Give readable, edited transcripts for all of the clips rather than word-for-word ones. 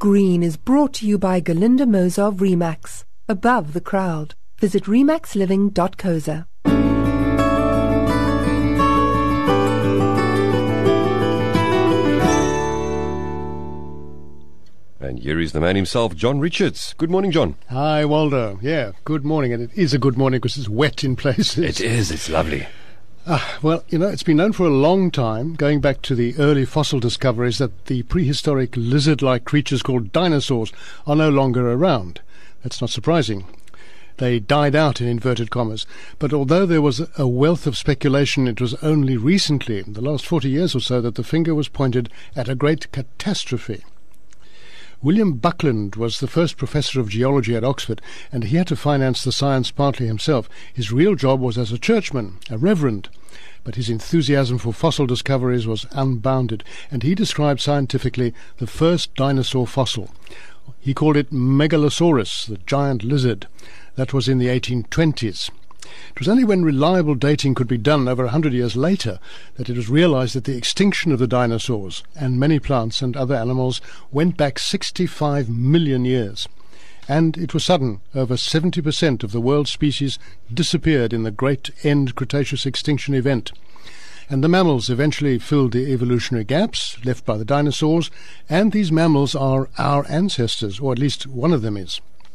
Green is brought to you by Galinda Moser of Remax. Above the crowd. Visit remaxliving.coza. And here is the man himself, John Richards. Good morning, John. Hi, Waldo. Yeah, good morning. And it is a good morning because it's wet in places. It is. It's lovely. Well, it's been known for a long time, going back to the early fossil discoveries, that the prehistoric lizard-like creatures called dinosaurs are no longer around. That's not surprising. They died out in inverted commas. But although there was a wealth of speculation, it was only recently, in the last 40 years or so, that the finger was pointed at a great catastrophe. William Buckland was the first professor of geology at Oxford, and he had to finance the science partly himself. His real job was as a churchman, a reverend, but his enthusiasm for fossil discoveries was unbounded, and he described scientifically the first dinosaur fossil. He called it Megalosaurus, the giant lizard. That was in the 1820s. It was only when reliable dating could be done over 100 years later that it was realized that the extinction of the dinosaurs and many plants and other animals went back 65 million years. And it was sudden. Over 70% of the world's species disappeared in the great end Cretaceous extinction event. And the mammals eventually filled the evolutionary gaps left by the dinosaurs, and these mammals are our ancestors, or at least one of them is.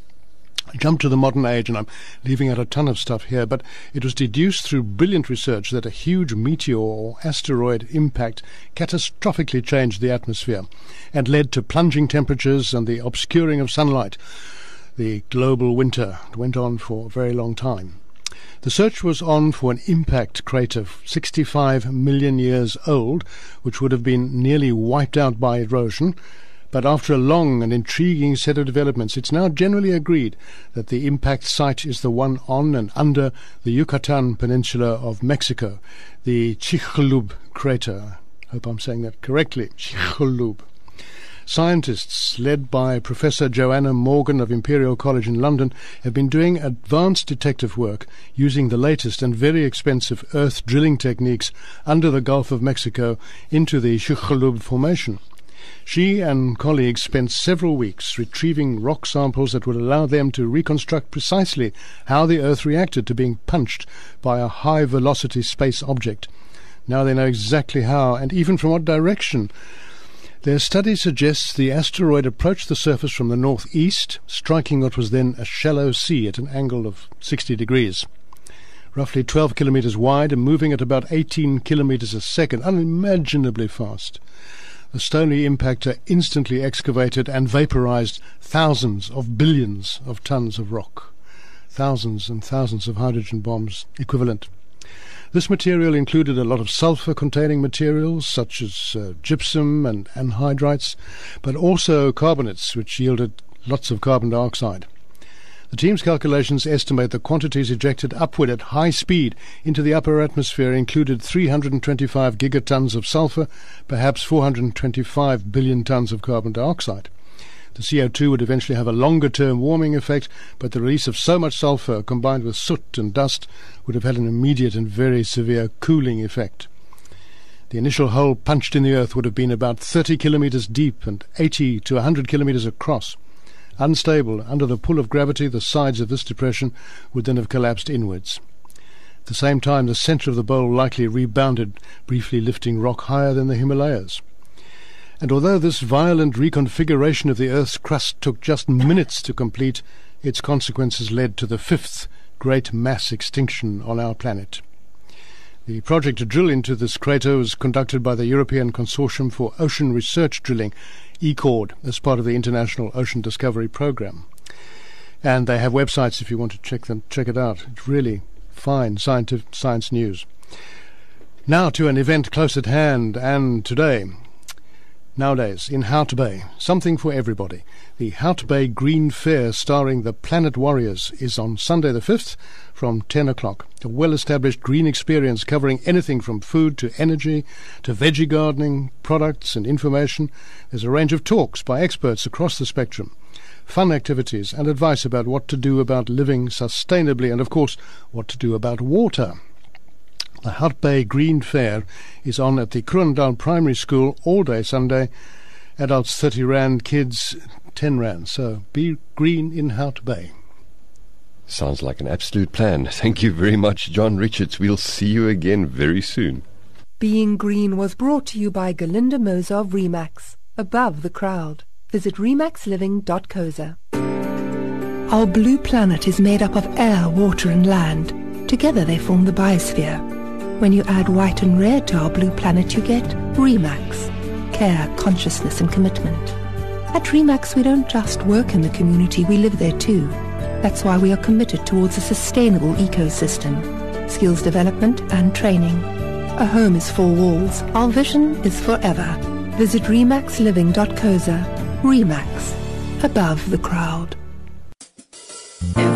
Jump to the modern age, and I'm leaving out a ton of stuff here, but it was deduced through brilliant research that a huge meteor or asteroid impact catastrophically changed the atmosphere and led to plunging temperatures and the obscuring of sunlight. The global winter went on for a very long time. The search was on for an impact crater 65 million years old, which would have been nearly wiped out by erosion. But after a long and intriguing set of developments, it's now generally agreed that the impact site is the one on and under the Yucatan Peninsula of Mexico, the Chicxulub crater. I hope I'm saying that correctly, Chicxulub. Scientists, led by Professor Joanna Morgan of Imperial College in London, have been doing advanced detective work using the latest and very expensive earth drilling techniques under the Gulf of Mexico into the Chicxulub formation. She and colleagues spent several weeks retrieving rock samples that would allow them to reconstruct precisely how the Earth reacted to being punched by a high-velocity space object. Now they know exactly how, and even from what direction. Their study suggests the asteroid approached the surface from the northeast, striking what was then a shallow sea at an angle of 60 degrees. Roughly 12 kilometers wide and moving at about 18 kilometers a second, unimaginably fast. The stony impactor instantly excavated and vaporized thousands of billions of tons of rock. Thousands and thousands of hydrogen bombs equivalent. This material included a lot of sulfur-containing materials, such as gypsum and anhydrites, but also carbonates, which yielded lots of carbon dioxide. The team's calculations estimate the quantities ejected upward at high speed into the upper atmosphere included 325 gigatons of sulfur, perhaps 425 billion tons of carbon dioxide. The CO2 would eventually have a longer-term warming effect, but the release of so much sulfur combined with soot and dust would have had an immediate and very severe cooling effect. The initial hole punched in the earth would have been about 30 kilometers deep and 80 to 100 kilometers across. Unstable, under the pull of gravity, the sides of this depression would then have collapsed inwards. At the same time, the centre of the bowl likely rebounded, briefly lifting rock higher than the Himalayas. And although this violent reconfiguration of the Earth's crust took just minutes to complete, its consequences led to the fifth great mass extinction on our planet. The project to drill into this crater was conducted by the European Consortium for Ocean Research Drilling, ECORD, as part of the International Ocean Discovery Programme. And they have websites if you want to check it out. It's really fine science news. Now to an event close at hand and today. Nowadays, in Hout Bay, something for everybody. The Hout Bay Green Fair starring the Planet Warriors is on Sunday the 5th from 10 o'clock. A well-established green experience covering anything from food to energy to veggie gardening, products and information. There's a range of talks by experts across the spectrum, fun activities and advice about what to do about living sustainably and, of course, what to do about water. The Hout Bay Green Fair is on at the Kroondal Primary School all day Sunday, Adults 30 Rand, kids 10 Rand. So be green in Hout Bay. Sounds like an absolute plan. Thank you very much, John Richards. We'll see you again very soon. Being Green was brought to you by Galinda Moser of Remax, above the crowd. Visit remaxliving.co.za. Our blue planet is made up of air, water and land. Together they form the biosphere. When you add white and red to our blue planet, you get Remax. Care, consciousness and commitment. At Remax, we don't just work in the community, we live there too. That's why we are committed towards a sustainable ecosystem, skills development and training. A home is 4 walls. Our vision is forever. Visit remaxliving.co.za. Remax, above the crowd.